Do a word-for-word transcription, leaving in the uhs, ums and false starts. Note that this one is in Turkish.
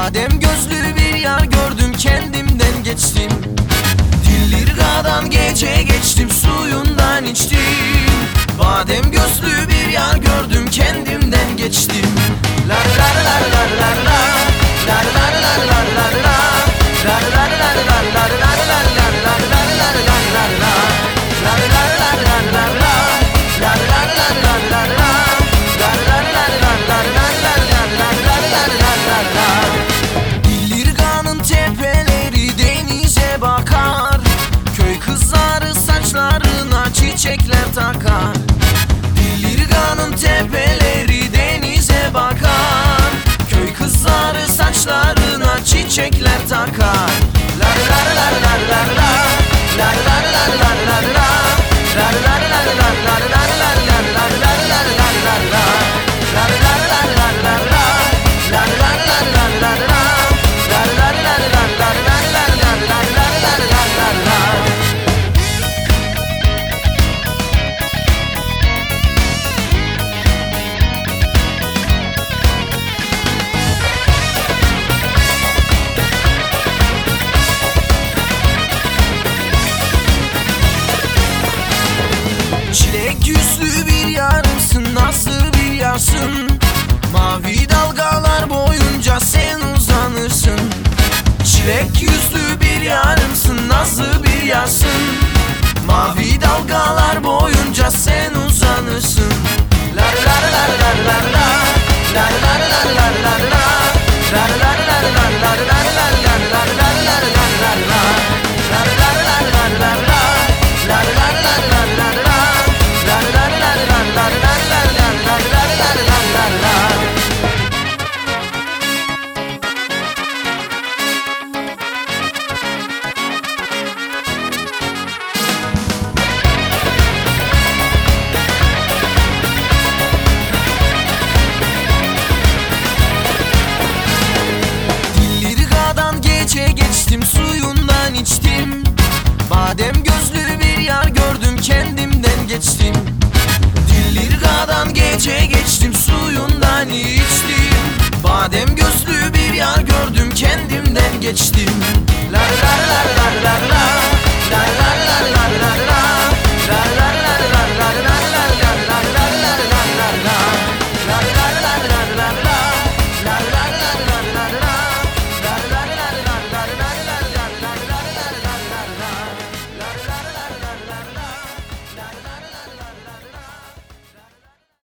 Badem gözlü bir yar gördüm, kendimden geçtim. Dillirga'dan gece geçtim, suyundan içtim. Badem gözlü bir yar gördüm, kendimden geçtim. Lar lar lar lar lar la, lar lar lar lar lar la, lar lar lar lar lar lar lar lar lar lar lar lar lar la, lar lar lar lar lar la, lar lar lar lar lar la, lar lar lar lar lar lar lar lar lar lar lar la. Dillirga'nın tepeleri denize bakar, köy kızları saçlarına çiçekler takar. Dillirga'nın tepeleri denize bakar, köy kızları saçlarına çiçekler takar. Lar lar lar lar lar la, lar lar lar lar lar la, lar lar lar lar lar lar lar lar lar lar lar lar lar la, lar lar lar lar lar la, lar lar lar lar lar la, lar lar lar lar lar lar lar lar lar lar lar lar la. Çilek yüzlü bir yarımsın, nasıl bir yarsın? Mavi dalgalar boyunca sen uzanırsın. Çilek yüzlü bir yarımsın, nasıl bir yarsın? Mavi dalgalar boyunca sen uzanırsın. Lar lar lar lar lar la, lar lar lar lar lar la, lar lar lar lar lar lar lar lar lar lar lar lar lar la, lar lar lar lar lar la, lar lar lar lar lar la, lar lar lar lar lar lar lar lar lar lar lar lar lar. Dillirga'dan gece geçtim, suyundan içtim. Badem gözlü bir yar gördüm, kendimden geçtim. Dillirga'dan gece geçtim, suyundan içtim. Badem gözlü bir yar gördüm, kendimden geçtim. Lar lar lar lar lar la, lar lar lar